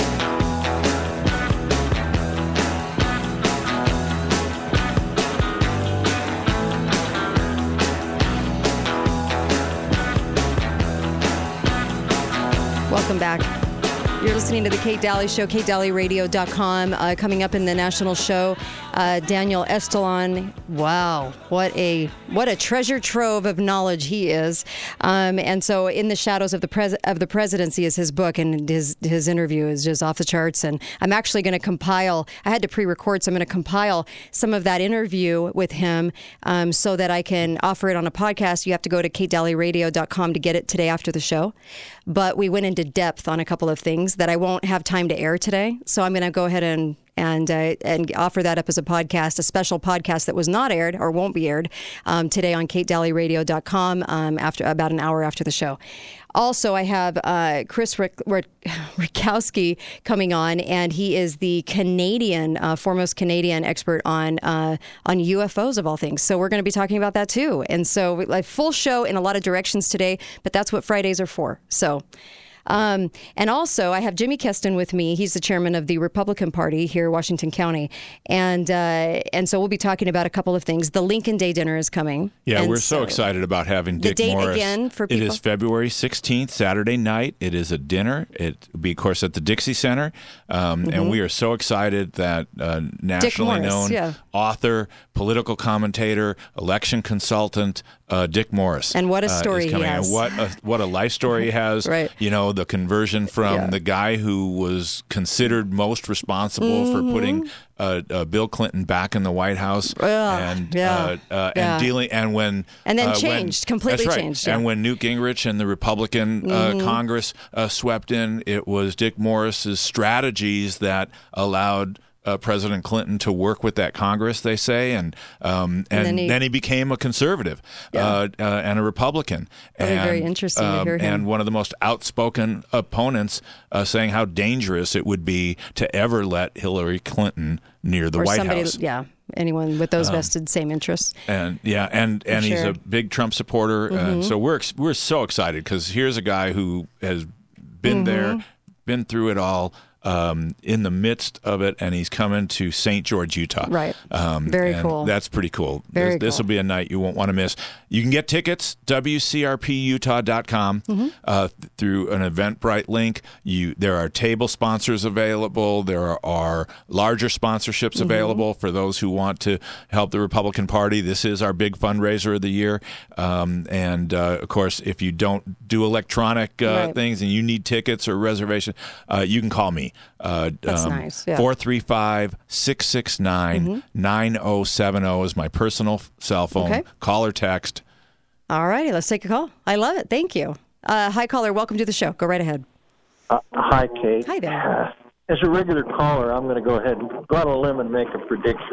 Welcome back. You're listening to the Kate Daly Show, katedalyradio.com. Coming up in the national show, Daniel Estolon. Wow, what a treasure trove of knowledge he is. And so, In the Shadows of the Presidency is his book, and his interview is just off the charts. And I'm actually going to compile. I had to pre-record, so I'm going to compile some of that interview with him so that I can offer it on a podcast. You have to go to katedalyradio.com to get it today after the show. But we went into depth on a couple of things that I won't have time to air today. So I'm going to go ahead and and offer that up as a podcast, a special podcast that was not aired or won't be aired today on KateDalyRadio.com after about an hour after the show. Also, I have Chris Rutkowski coming on, and he is the foremost Canadian expert on UFOs of all things. So we're going to be talking about that too. And so, like, full show in a lot of directions today, but that's what Fridays are for. So. And also, I have Jimmy Keston with me. He's the chairman of the Republican Party here in Washington County. And so we'll be talking about a couple of things. The Lincoln Day dinner is coming. Yeah, we're so excited about having Dick the date Morris. Again for people. It is February 16th, Saturday night. It is a dinner. It will be, of course, at the Dixie Center. And we are so excited that nationally known author, political commentator, election consultant, Dick Morris. And what a story he has. And what a life story he has. Right. You know, the conversion from the guy who was considered most responsible for putting Bill Clinton back in the White House and dealing and then changed. And when Newt Gingrich and the Republican Congress swept in, it was Dick Morris's strategies that allowed President Clinton to work with that Congress, they say, and then he became a conservative and a Republican. Very interesting to hear him. And one of the most outspoken opponents saying how dangerous it would be to ever let Hillary Clinton near the White House. Yeah, anyone with those vested same interests. And he's a big Trump supporter. And so we're so excited because here's a guy who has been there, been through it all. In the midst of it, and he's coming to St. George, Utah. Right. Very cool. That's pretty cool. This will be a night you won't want to miss. You can get tickets, WCRPUtah.com, through an Eventbrite link. There are table sponsors available. There are larger sponsorships available for those who want to help the Republican Party. This is our big fundraiser of the year. Of course, if you don't do electronic things and you need tickets or reservation, you can call me. That's nice. Yeah. 435-669-9070 is my personal cell phone. Okay. Call or text. All righty, let's take a call. I love it. Thank you. Hi, caller. Welcome to the show. Go right ahead. Hi, Kate. Hi there. As a regular caller, I'm going to go ahead and go out on a limb and make a prediction.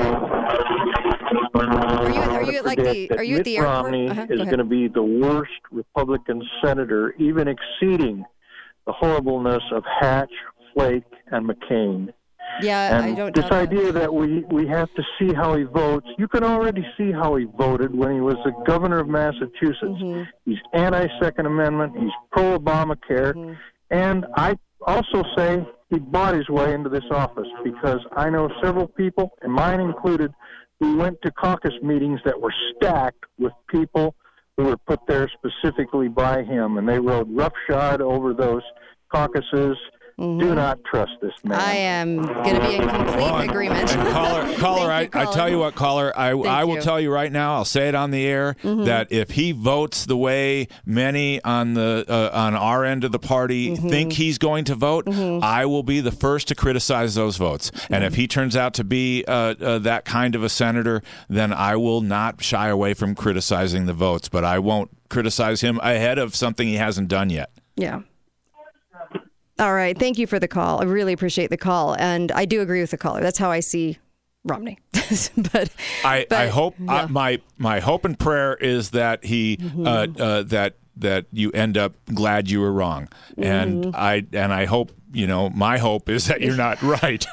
Are you at the airport? Mitt Romney is going to be the worst Republican senator, even exceeding the horribleness of Hatch, Flake, and McCain. Yeah, and I don't this doubt idea that we have to see how he votes. You can already see how he voted when he was the governor of Massachusetts. He's anti-Second Amendment. He's pro-Obamacare. And I also say he bought his way into this office because I know several people, and mine included, who went to caucus meetings that were stacked with people who were put there specifically by him, and they rode roughshod over those caucuses. Do not trust this man. I am going to be in complete agreement. And caller, I tell you what, caller, I will tell you right now, I'll say it on the air, that if he votes the way many on our end of the party think he's going to vote, I will be the first to criticize those votes. And if he turns out to be that kind of a senator, then I will not shy away from criticizing the votes, but I won't criticize him ahead of something he hasn't done yet. Yeah. All right. Thank you for the call. I really appreciate the call. And I do agree with the caller. That's how I see Romney. I hope my hope and prayer is that he that you end up glad you were wrong. And I hope, my hope is that you're not right.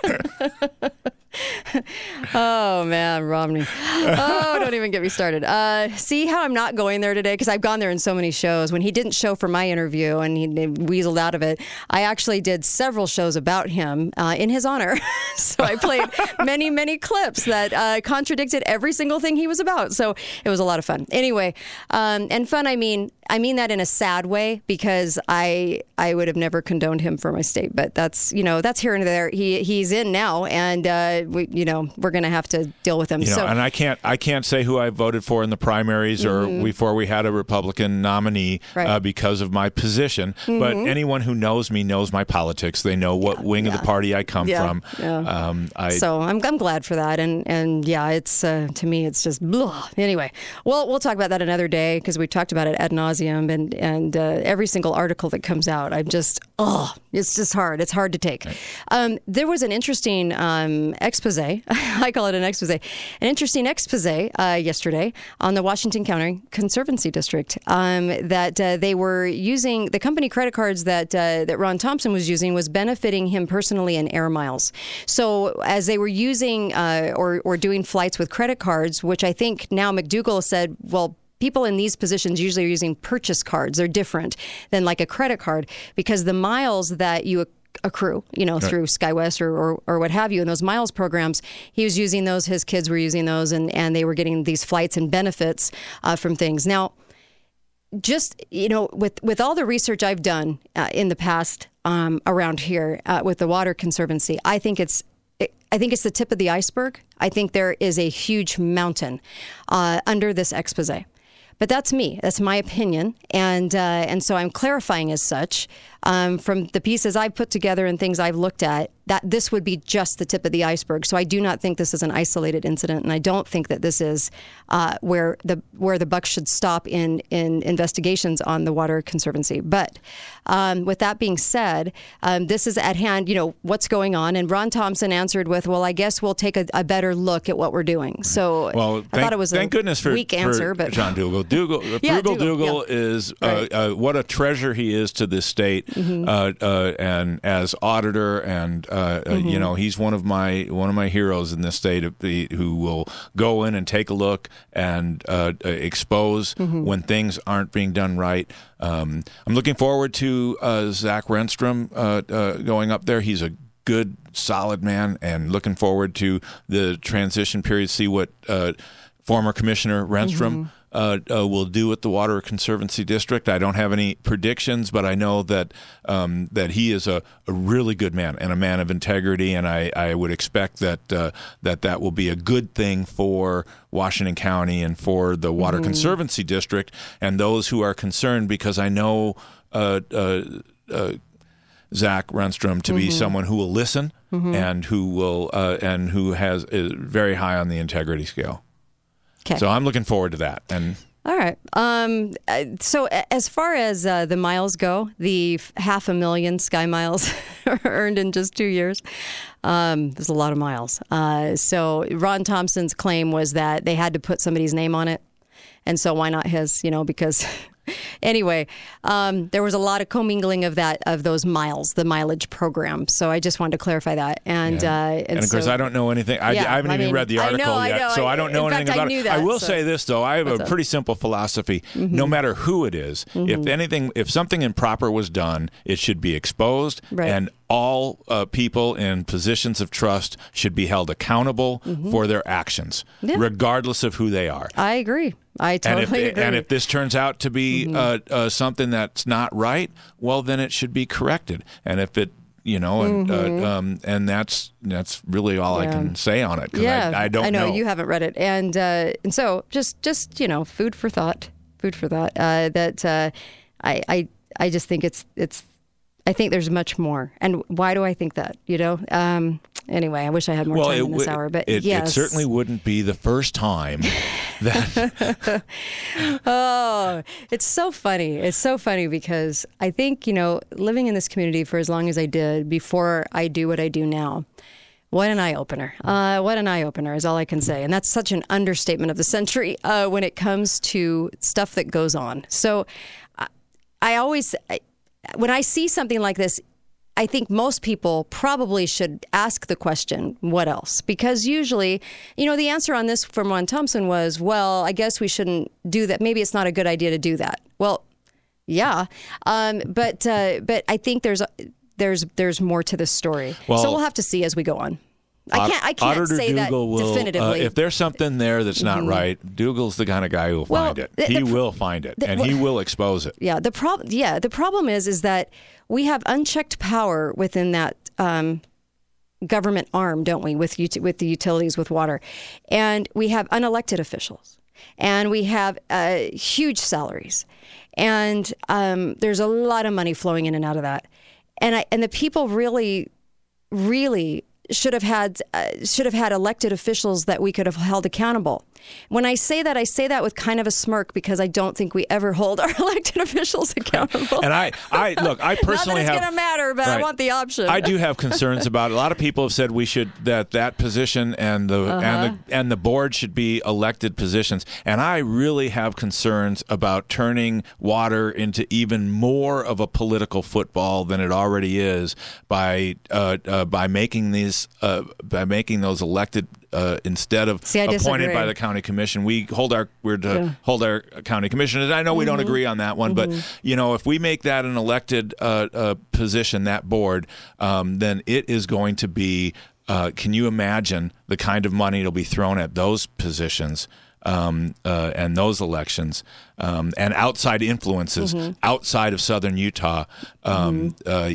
Oh, man, Romney. Oh, don't even get me started. See how I'm not going there today? Because I've gone there in so many shows. When he didn't show for my interview and he weaseled out of it, I actually did several shows about him in his honor. So I played many, many clips that contradicted every single thing he was about. So it was a lot of fun. Anyway, and fun, I mean that in a sad way because I would have never condoned him for my state. But that's here and there. He's in now, and we're going to have to deal with him. And I can't say who I voted for in the primaries or before we had a Republican nominee because of my position. But anyone who knows me knows my politics. They know what wing of the party I come from. Yeah. So I'm glad for that. And it's to me, it's just blah. Anyway, well, we'll talk about that another day because we've talked about it ad nauseum. nauseum, and every single article that comes out, I'm just, it's just hard. It's hard to take. Right. There was an interesting expose. I call it an expose. An interesting expose yesterday on the Washington County Conservancy District that they were using the company credit cards that Ron Thompson was using was benefiting him personally in air miles. So as they were using or doing flights with credit cards, which I think now McDougall said, well, people in these positions usually are using purchase cards. They're different than like a credit card because the miles that you accrue, through SkyWest or what have you, in those miles programs, he was using those, his kids were using those, and they were getting these flights and benefits from things. Now, just, with all the research I've done in the past around here with the Water Conservancy, I think it's the tip of the iceberg. I think there is a huge mountain under this expose. But that's me. That's my opinion. And so I'm clarifying as such from the pieces I've put together and things I've looked at, that this would be just the tip of the iceberg. So I do not think this is an isolated incident, and I don't think that this is where the buck should stop in investigations on the Water Conservancy. But with that being said, this is at hand, what's going on. And Ron Thompson answered with, well, I guess we'll take a better look at what we're doing. So I thought it was thank goodness for weak answer. But John Dougall. Dougal is right. What a treasure he is to this state, and as auditor, and he's one of my heroes in this state, who will go in and take a look and expose when things aren't being done right. I'm looking forward to Zach Renstrom going up there. He's a good, solid man, and looking forward to the transition period. See what former Commissioner Renstrom will do at the Water Conservancy District. I don't have any predictions, but I know that he is a really good man and a man of integrity, and I would expect that will be a good thing for Washington County and for the Water Conservancy District and those who are concerned, because I know Zach Renstrom to be someone who will listen and who is very high on the integrity scale. Okay. So I'm looking forward to that. And all right. So as far as the miles go, the 500,000 Sky Miles earned in just 2 years, there's a lot of miles. So Ron Thompson's claim was that they had to put somebody's name on it. And so why not his, because... Anyway, there was a lot of commingling of those miles, the mileage program. So I just wanted to clarify that. And of course, I don't know anything. I haven't even read the article yet, so I don't know anything about it. I will say this, though. I have a pretty simple philosophy. No matter who it is, if something improper was done, it should be exposed, and all people in positions of trust should be held accountable for their actions, regardless of who they are. I agree. I totally agree. And if this turns out to be something that's not right, well, then it should be corrected. And if it, and that's really all I can say on it. I don't know. I know you haven't read it, and so just food for thought. That I just think it's. I think there's much more. And why do I think that? Anyway, I wish I had more time in this hour. But yes. It certainly wouldn't be the first time that... Oh, it's so funny. It's so funny because I think, living in this community for as long as I did before I do what I do now, what an eye-opener. What an eye-opener is all I can say. And that's such an understatement of the century when it comes to stuff that goes on. So when I see something like this, I think most people probably should ask the question, what else? Because usually, the answer on this from Ron Thompson was, well, I guess we shouldn't do that. Maybe it's not a good idea to do that. Well, yeah. But I think there's more to this story. Well, so we'll have to see as we go on. I can't say that definitively. If there's something there that's not right, Dougal's the kind of guy who will find it. He will find it, and he will expose it. Yeah. The problem is that we have unchecked power within that government arm, don't we? With the utilities, with water, and we have unelected officials, and we have huge salaries, and there's a lot of money flowing in and out of that, and the people really should have had elected officials that we could have held accountable. When I say that with kind of a smirk because I don't think we ever hold our elected officials accountable. And I personally Not that it's going to matter, but I want the option. I do have concerns about it. A lot of people have said we should that position and the board should be elected positions. And I really have concerns about turning water into even more of a political football than it already is by making those elected instead of appointed by the county commission. We're to hold our county commissioners. I know we don't agree on that one, but if we make that an elected position, that board, then it is going to be. Can you imagine the kind of money that'll be thrown at those positions and those elections and outside influences outside of southern Utah? From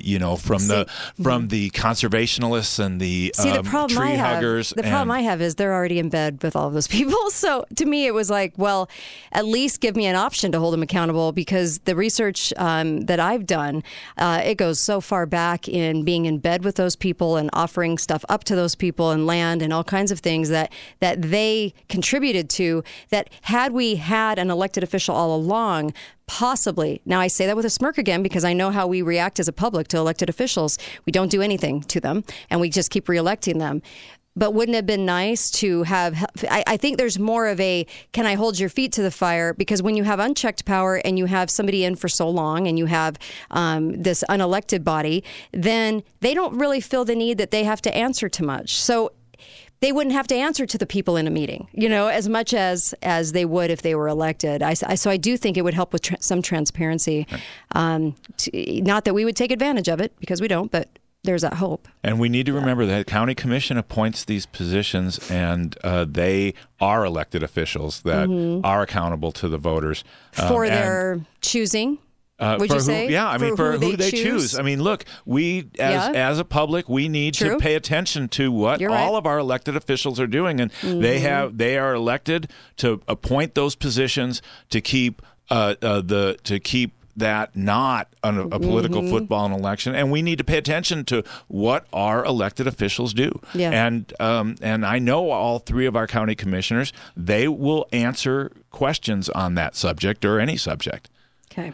the conservationists and the tree huggers. The problem I have is they're already in bed with all of those people. So to me, it was like, well, at least give me an option to hold them accountable, because the research that I've done, it goes so far back in being in bed with those people and offering stuff up to those people and land and all kinds of things that they contributed to, that had we had an elected official all along, possibly. Now, I say that with a smirk again because I know how we react as a public to elected officials. We don't do anything to them, and we just keep reelecting them. But wouldn't it have been nice to have, I think there's more of a, can I hold your feet to the fire? Because when you have unchecked power and you have somebody in for so long and you have this unelected body, then they don't really feel the need that they have to answer to much. So they wouldn't have to answer to the people in a meeting, as much as they would if they were elected. So I do think it would help with some transparency. Not that we would take advantage of it, because we don't, but there's that hope. And we need to remember that county commission appoints these positions, and they are elected officials that are accountable to the voters. For their choosing. Would you say? For who they choose. I mean, look, we as a public, we need to pay attention to what all of our elected officials are doing, and they are elected to appoint those positions to keep that not a political football and election, and we need to pay attention to what our elected officials do. Yeah. And I know all three of our county commissioners, they will answer questions on that subject or any subject. Okay.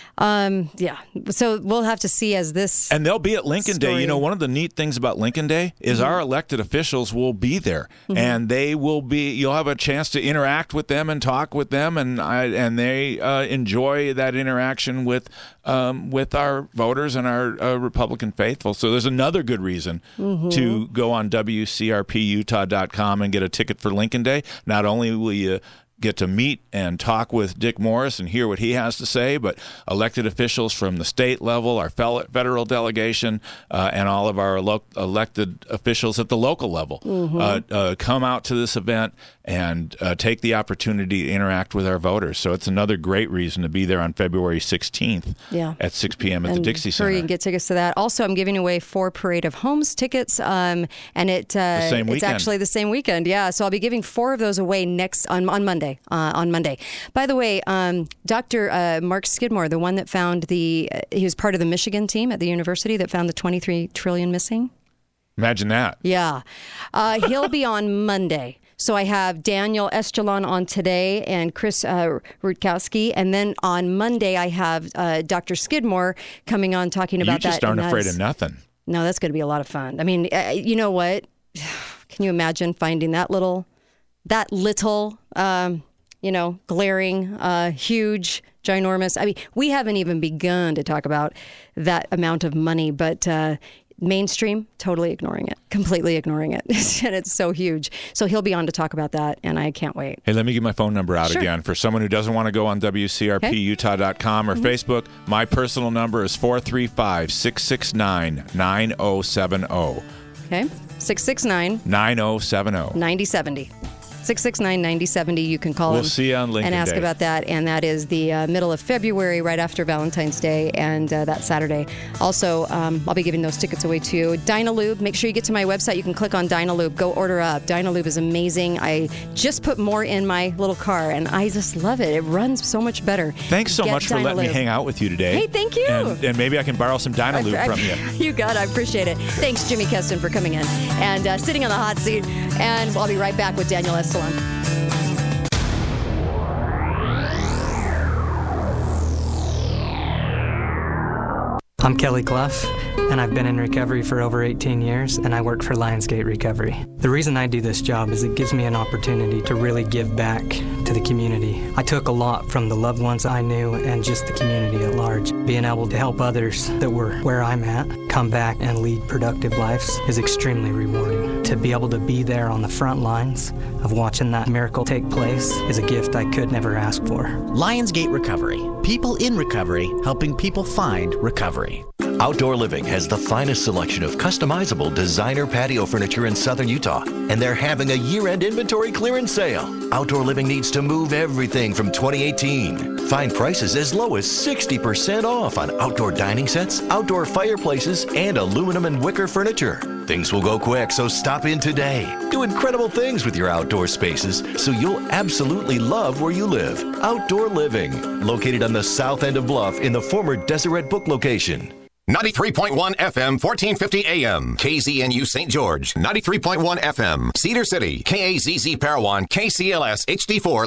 So we'll have to see as this. And they'll be at Lincoln Day. One of the neat things about Lincoln Day is our elected officials will be there, and they will be. You'll have a chance to interact with them and talk with them, and they enjoy that interaction with our voters and our Republican faithful. So there's another good reason to go on WCRPUtah.com and get a ticket for Lincoln Day. Not only will you get to meet and talk with Dick Morris and hear what he has to say, but elected officials from the state level, our federal delegation, and all of our elected officials at the local level come out to this event and take the opportunity to interact with our voters. So it's another great reason to be there on February 16th at 6 p.m. at the Dixie Center. Hurry and get tickets to that. Also, I'm giving away 4 Parade of Homes tickets, and it's actually the same weekend. Yeah, so I'll be giving 4 of those away on Monday. On Monday. By the way, Dr. Mark Skidmore, the one that found he was part of the Michigan team at the university that found the $23 trillion missing. Imagine that. Yeah. He'll be on Monday. So I have Daniel Estulon on today and Chris Rutkowski. And then on Monday, I have Dr. Skidmore coming on talking about that. You just aren't afraid of nothing. No, that's going to be a lot of fun. I mean, you know what? Can you imagine finding that little, glaring, huge, ginormous. I mean, we haven't even begun to talk about that amount of money, but mainstream, totally ignoring it, completely ignoring it. And it's so huge. So he'll be on to talk about that, and I can't wait. Hey, let me get my phone number out again. For someone who doesn't want to go on WCRPUtah.com or Facebook, my personal number is 435-669-9070. Okay, 669-9070. 9070. 669-9070. You can call We'll see you on Lincoln and ask Day. about that. And that is the middle of February, right after Valentine's Day, and that Saturday. Also, I'll be giving those tickets away too. Dynalube. Make sure you get to my website. You can click on Dynalube. Go order up. Dynalube is amazing. I just put more in my little car, and I just love it. It runs so much better. Thanks so much for letting me hang out with you today. Hey, thank you. And maybe I can borrow some Dynalube from you. You got it. I appreciate it. Thanks, Jimmy Keston, for coming in and sitting on the hot seat. And I'll be right back with Daniel Estulon. I'm Kelly Clough, and I've been in recovery for over 18 years, and I work for Lionsgate Recovery. The reason I do this job is it gives me an opportunity to really give back to the community. I took a lot from the loved ones I knew and just the community at large. Being able to help others that were where I'm at come back and lead productive lives is extremely rewarding. To be able to be there on the front lines of watching that miracle take place is a gift I could never ask for. Lionsgate Recovery. People in recovery helping people find recovery. Outdoor Living has the finest selection of customizable designer patio furniture in southern Utah, and they're having a year-end inventory clearance sale. Outdoor Living needs to move everything from 2018. Find prices as low as 60% off on outdoor dining sets, outdoor fireplaces, and aluminum and wicker furniture. Things will go quick, so stop in today. Do incredible things with your outdoor spaces, so you'll absolutely love where you live. Outdoor Living, located on the south end of Bluff in the former Deseret Book location. 93.1 FM, 1450 AM. KZNU St. George. 93.1 FM. Cedar City. KAZZ Parowan. KCLS HD4.